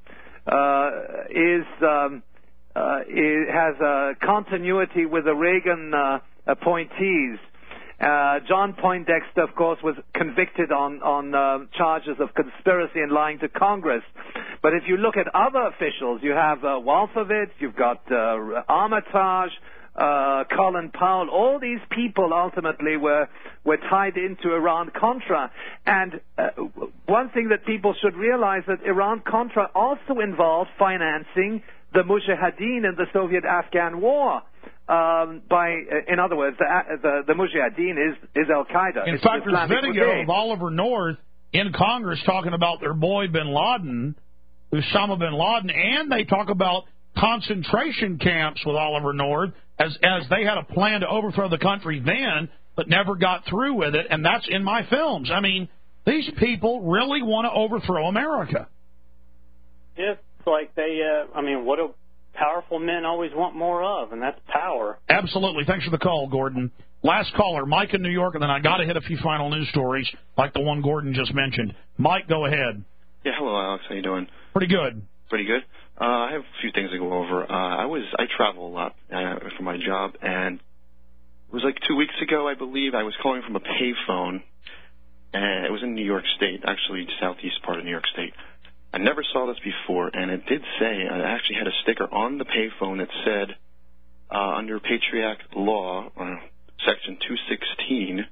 has a continuity with the Reagan appointees. John Poindexter, of course, was convicted on charges of conspiracy and lying to Congress. But if you look at other officials, you have Wolfowitz, you've got Armitage, Colin Powell. All these people ultimately were tied into Iran-Contra. And one thing that people should realize that Iran-Contra also involved financing the Mujahideen in the Soviet-Afghan war. In other words, the Mujahideen is Al-Qaeda. In fact, there's video of Oliver North in Congress talking about their boy Bin Laden, Osama Bin Laden, and they talk about concentration camps with Oliver North as they had a plan to overthrow the country then, but never got through with it, and that's in my films. I mean, these people really want to overthrow America. Yeah, it's like they, I mean, what do powerful men always want more of, and that's power. Absolutely. Thanks for the call, Gordon. Last caller, Mike in New York, and then I got to hit a few final news stories like the one Gordon just mentioned. Mike, go ahead. Yeah, hello, Alex. How you doing? Pretty good. Pretty good. I have a few things to go over. I travel a lot for my job, and it was like 2 weeks ago, I believe. I was calling from a payphone, and it was in New York State, actually southeast part of New York State. I never saw this before, and it did say, I actually had a sticker on the payphone that said, under Patriot Act law, Section 216,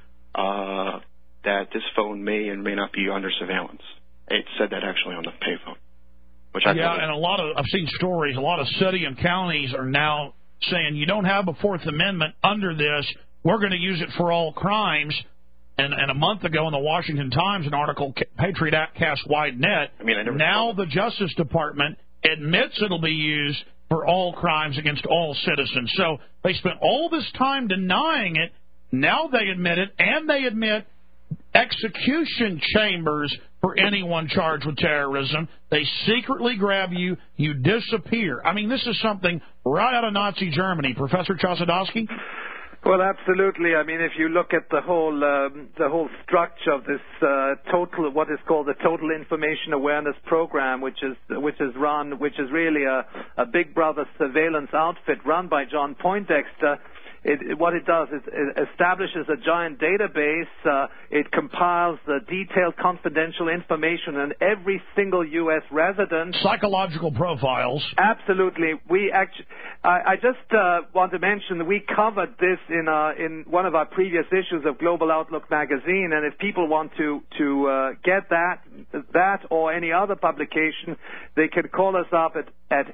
that this phone may and may not be under surveillance. It said that actually on the payphone. And I've seen stories, a lot of city and counties are now saying you don't have a Fourth Amendment under this, we're going to use it for all crimes. And a month ago in the Washington Times, an article, Patriot Act cast wide net. Now the Justice Department admits it'll be used for all crimes against all citizens. So they spent all this time denying it. Now they admit it, and they admit execution chambers for anyone charged with terrorism. They secretly grab you, you disappear. I mean, this is something right out of Nazi Germany. Professor Chossudovsky? Well, absolutely. I mean, if you look at the whole structure of this what is called the Total Information Awareness Program, which is really a Big Brother surveillance outfit run by John Poindexter. What it does is it establishes a giant database. It compiles the detailed confidential information on every single U.S. resident. Psychological profiles. Absolutely. I just want to mention that we covered this in one of our previous issues of Global Outlook magazine, and if people want to get that or any other publication, they can call us up at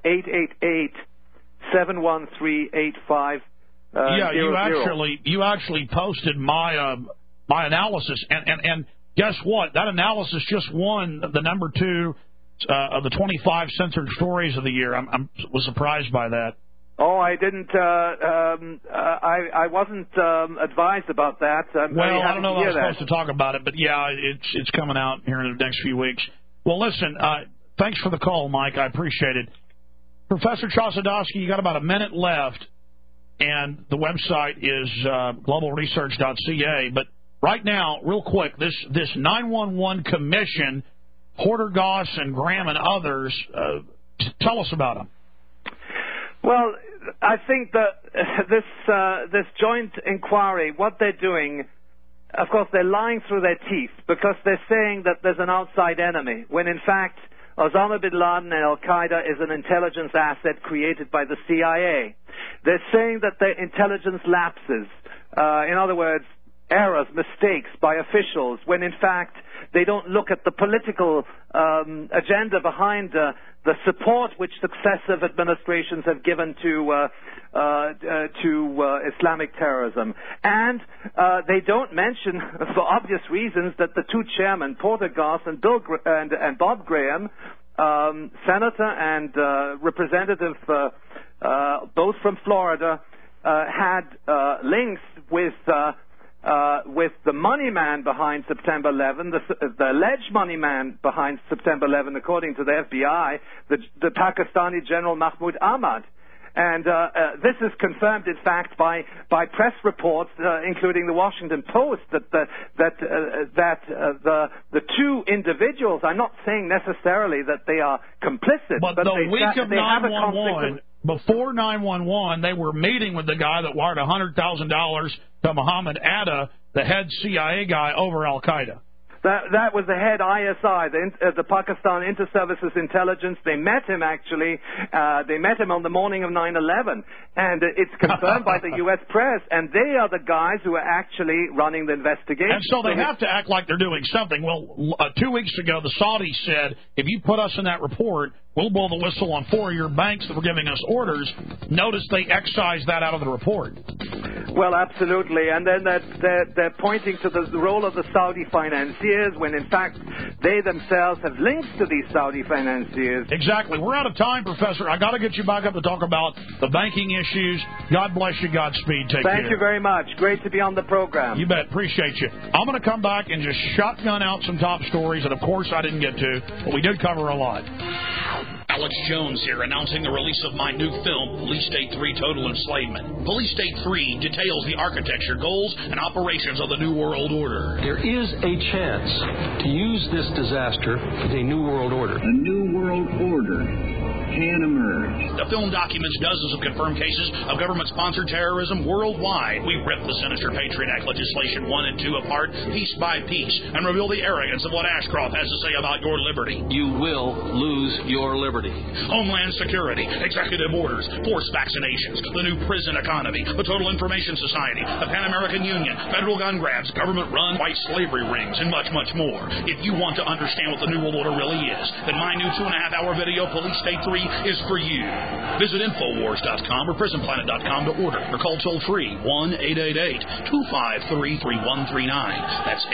888-713-8500. You actually posted my analysis, and guess what? That analysis just won the number 2 of the 25 censored stories of the year. I was surprised by that. Oh, I didn't. I wasn't advised about that. I don't know if I was supposed to talk about it, but yeah, it's coming out here in the next few weeks. Well, listen, thanks for the call, Mike. I appreciate it. Professor Chossudovsky, you got about a minute left. And the website is globalresearch.ca. But right now, real quick, this 911 commission, Porter Goss and Graham and others, tell us about them. Well, I think that this joint inquiry, what they're doing, of course, they're lying through their teeth because they're saying that there's an outside enemy, when in fact Osama bin Laden and Al-Qaeda is an intelligence asset created by the CIA. They're saying that their intelligence lapses, in other words, errors, mistakes by officials, when in fact they don't look at the political agenda behind the support which successive administrations have given to Islamic terrorism. And they don't mention, for obvious reasons, that the 2 chairmen, Porter Goss and Bob Graham, senator and representative, both from Florida, had links with the money man behind September 11, the alleged money man behind September 11, according to the FBI, the Pakistani General Mahmoud Ahmad. And this is confirmed, in fact, by press reports, including the Washington Post, that the 2 individuals, I'm not saying necessarily that they are complicit, but the week of 9/11, before 9/11, they were meeting with the guy that wired $100,000 to Mohammed Atta, the head CIA guy over Al-Qaeda. That was the head ISI, the Pakistan Inter-Services Intelligence. They met him, actually. They met him on the morning of 9/11. And it's confirmed by the U.S. press. And they are the guys who are actually running the investigation. And so they have to act like they're doing something. Well, 2 weeks ago, the Saudis said, if you put us in that report, we'll blow the whistle on 4 of your banks that were giving us orders. Notice they excised that out of the report. Well, absolutely. And then they're pointing to the role of the Saudi financiers when, in fact, they themselves have links to these Saudi financiers. Exactly. We're out of time, Professor. I got to get you back up to talk about the banking issues. God bless you. Godspeed. Take care. Thank you very much. Great to be on the program. You bet. Appreciate you. I'm going to come back and just shotgun out some top stories that, of course, I didn't get to, but we did cover a lot. Alex Jones here, announcing the release of my new film, Police State 3 Total Enslavement. Police State 3 details the architecture, goals, and operations of the New World Order. There is a chance to use this disaster as a New World Order. A New World Order can emerge. The film documents dozens of confirmed cases of government-sponsored terrorism worldwide. We rip the sinister Patriot Act legislation 1 and 2 apart, piece by piece, and reveal the arrogance of what Ashcroft has to say about your liberty. You will lose your liberty. Homeland Security, executive orders, forced vaccinations, the new prison economy, the Total Information Society, the Pan American Union, federal gun grabs, government-run white slavery rings, and much, much more. If you want to understand what the New World Order really is, then my new 2.5-hour video, Police State 3, is for you. Visit Infowars.com or PrisonPlanet.com to order or call toll-free 1-888-253-3139. That's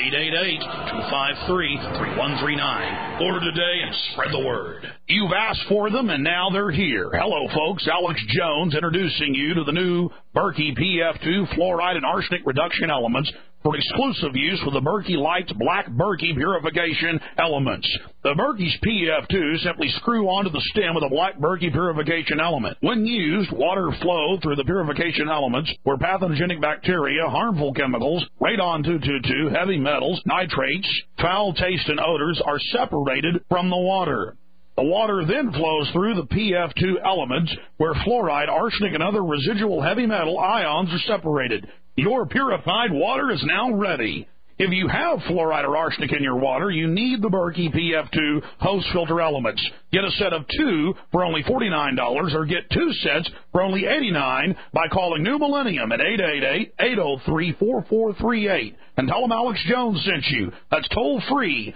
888-253-3139. Order today and spread the word. You've asked for them, and now they're here. Hello, folks. Alex Jones introducing you to the new Berkey PF2 fluoride and arsenic reduction elements for exclusive use with the Berkey Lights Black Berkey Purification Elements. The Berkey's PF2 simply screw onto the stem of the Black Berkey Purification Element. When used, water flow through the purification elements where pathogenic bacteria, harmful chemicals, radon-222, heavy metals, nitrates, foul taste, and odors are separated from the water. The water then flows through the PF2 elements where fluoride, arsenic, and other residual heavy metal ions are separated. Your purified water is now ready. If you have fluoride or arsenic in your water, you need the Berkey PF2 hose filter elements. Get a set of 2 for only $49 or get 2 sets for only $89 by calling New Millennium at 888-803-4438 and tell them Alex Jones sent you. That's toll-free,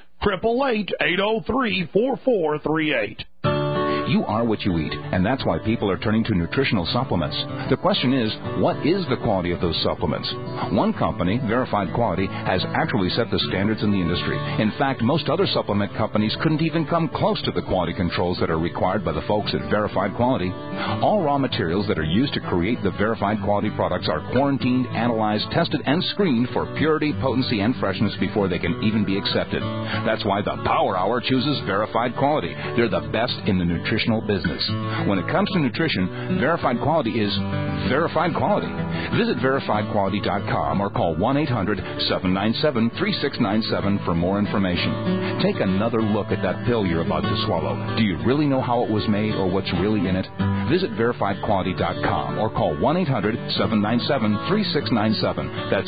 888-803-4438. You are what you eat, and that's why people are turning to nutritional supplements. The question is, what is the quality of those supplements? One company, Verified Quality, has actually set the standards in the industry. In fact, most other supplement companies couldn't even come close to the quality controls that are required by the folks at Verified Quality. All raw materials that are used to create the Verified Quality products are quarantined, analyzed, tested, and screened for purity, potency, and freshness before they can even be accepted. That's why the Power Hour chooses Verified Quality. They're the best in the nutritional business. When it comes to nutrition, Verified Quality is Verified Quality. Visit verifiedquality.com or call 1-800-797-3697 for more information. Take another look at that pill you're about to swallow. Do you really know how it was made or what's really in it? Visit verifiedquality.com or call 1-800-797-3697. That's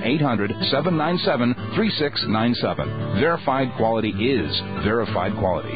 1-800-797-3697. Verified Quality is Verified Quality.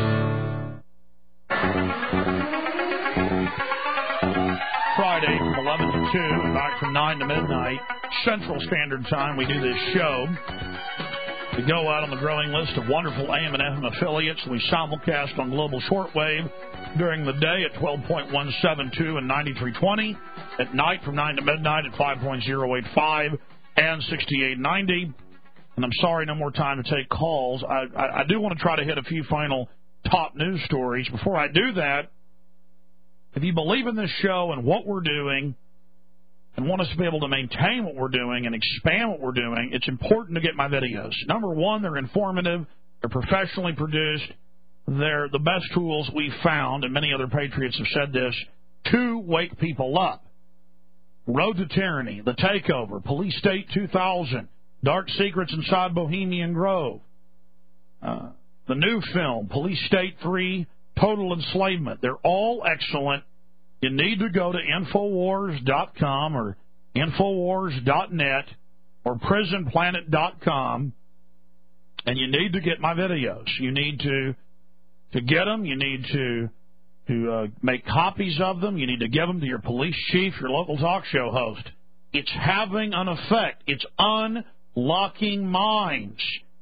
Friday from 11 to 2, back from 9 to midnight, Central Standard Time, we do this show. We go out on the growing list of wonderful AM and FM affiliates. We simulcast on global shortwave during the day at 12.172 and 9320, at night from 9 to midnight at 5.085 and 6890. And I'm sorry, no more time to take calls. I do want to try to hit a few final top news stories. Before I do that, if you believe in this show and what we're doing and want us to be able to maintain what we're doing and expand what we're doing, it's important to get my videos. Number one, they're informative. They're professionally produced. They're the best tools we've found, and many other patriots have said this, to wake people up. Road to Tyranny, The Takeover, Police State 2000, Dark Secrets Inside Bohemian Grove, the new film, Police State 3, Total Enslavement. They're all excellent. You need to go to Infowars.com or Infowars.net or PrisonPlanet.com, and you need to get my videos. You need to get them. You need to make copies of them. You need to give them to your police chief, your local talk show host. It's having an effect. It's unlocking minds.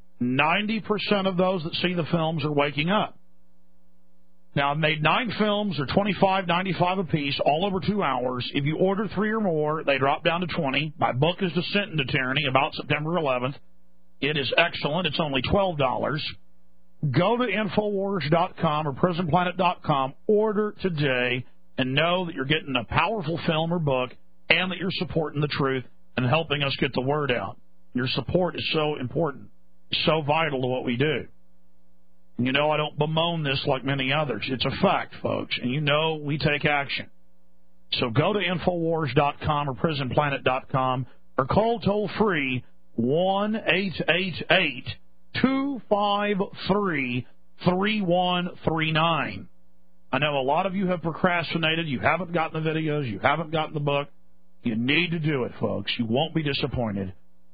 90% of those that see the films are waking up. Now, I've made 9 films. They're $25.95 a piece, all over 2 hours. If you order 3 or more, they drop down to $20. My book is Descent into Tyranny, about September 11th. It is excellent. It's only $12. Go to Infowars.com or PrisonPlanet.com. Order today and know that you're getting a powerful film or book and that you're supporting the truth and helping us get the word out. Your support is so important, so vital to what we do. You know, I don't bemoan this like many others. It's a fact, folks, and you know we take action. So go to Infowars.com or PrisonPlanet.com or call toll-free 1-888-253-3139. I know a lot of you have procrastinated. You haven't gotten the videos. You haven't gotten the book. You need to do it, folks. You won't be disappointed.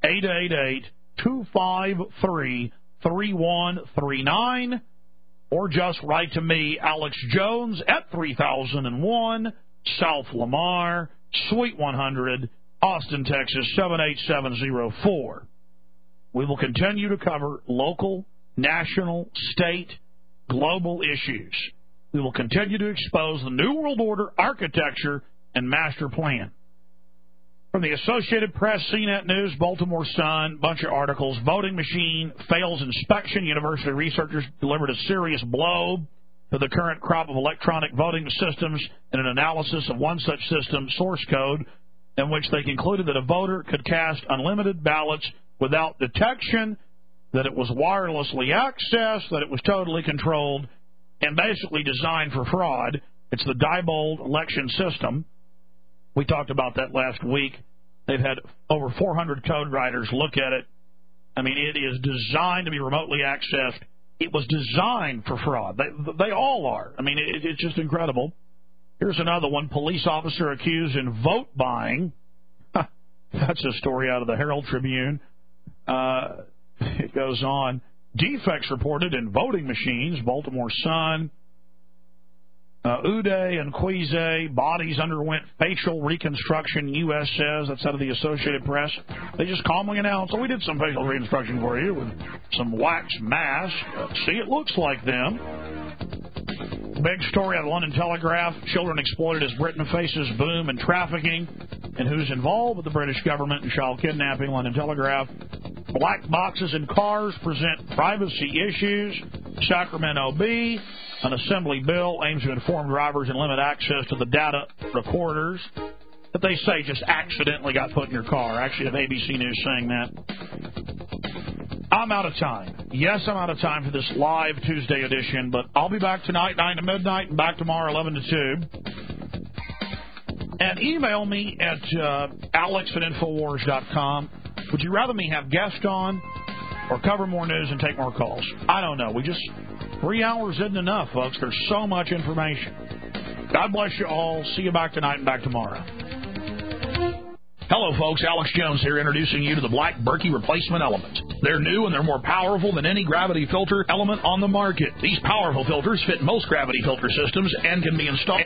888-253-3139, or just write to me, Alex Jones, at 3001 South Lamar, Suite 100, Austin, Texas, 78704. We will continue to cover local, national, state, global issues. We will continue to expose the New World Order architecture and master plan. From the Associated Press, CNET News, Baltimore Sun, bunch of articles. Voting machine fails inspection. University researchers delivered a serious blow to the current crop of electronic voting systems in an analysis of one such system, source code, in which they concluded that a voter could cast unlimited ballots without detection, that it was wirelessly accessed, that it was totally controlled, and basically designed for fraud. It's the Diebold election system. We talked about that last week. They've had over 400 code writers look at it. I mean, it is designed to be remotely accessed. It was designed for fraud. They all are. I mean, it's just incredible. Here's another one. Police officer accused in vote buying. That's a story out of the Herald Tribune. It goes on. Defects reported in voting machines. Baltimore Sun. Uday and Quise, bodies underwent facial reconstruction, U.S. says. That's out of the Associated Press. They just calmly announced, we did some facial reconstruction for you with some wax mask. See, it looks like them. Big story out of the London Telegraph. Children exploited as Britain faces boom in trafficking. And who's involved with the British government in child kidnapping? London Telegraph. Black boxes in cars present privacy issues. Sacramento Bee. An assembly bill aims to inform drivers and limit access to the data recorders that they say just accidentally got put in your car. Actually, I have ABC News saying that. I'm out of time. Yes, I'm out of time for this live Tuesday edition, but I'll be back tonight, 9 to midnight, and back tomorrow, 11 to 2. And email me at alex@infowars.com. Would you rather me have guests on or cover more news and take more calls? I don't know. 3 hours isn't enough, folks. There's so much information. God bless you all. See you back tonight and back tomorrow. Hello, folks. Alex Jones here, introducing you to the Black Berkey Replacement Element. They're new and they're more powerful than any gravity filter element on the market. These powerful filters fit most gravity filter systems and can be installed